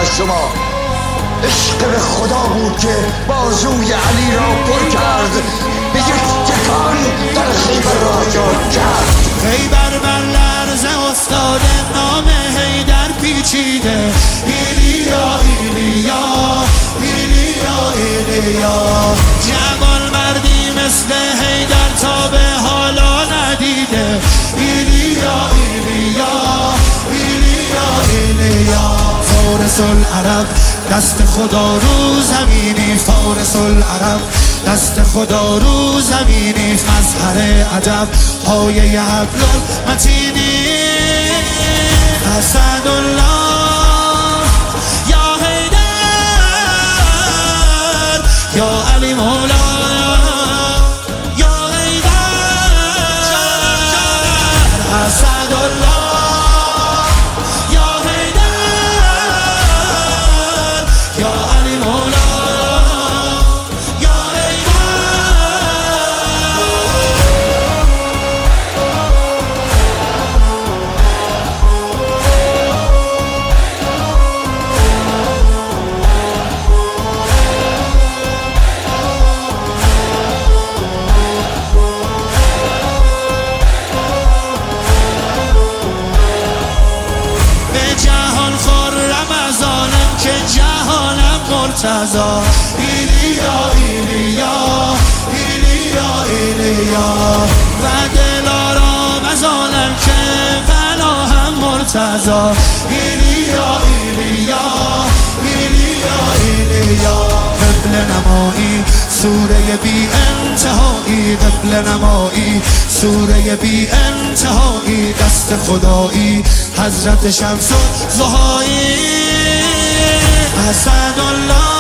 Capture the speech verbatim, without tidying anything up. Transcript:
شما. عشق به خدا بود که بازوی علی را پر کرد، به یک تکان در خیبر را جا کرد. خیبر بر لرزه افتاده، نام حیدر پیچیده. ایلیا ایلیا ایلیا ایلیا، جوان مردی مثل حیدر تا به حالا ندیده. ایلیا ایلیا ایلیا ایلیا، فارس العرب دست خدا رو زمینی، فارس العرب دست خدا رو زمینی. مظهر عجب پایه حبل المتینی. اسدالله یا حیدر یا علی مولا یا حیدر. اسدالله یا حیدر یا علی مولا یا مرتضی. ایلیا ایلیا ایلیا ایلیا، و دلارام از عالم که پناهم مرتضی. ایلیا ایلیا ایلیا ایلیا، قبل نمایی سوره بی انتهایی، قبل نمایی سوره بی انتهایی. دست خدایی حضرت شمس الضحایی. اسدالله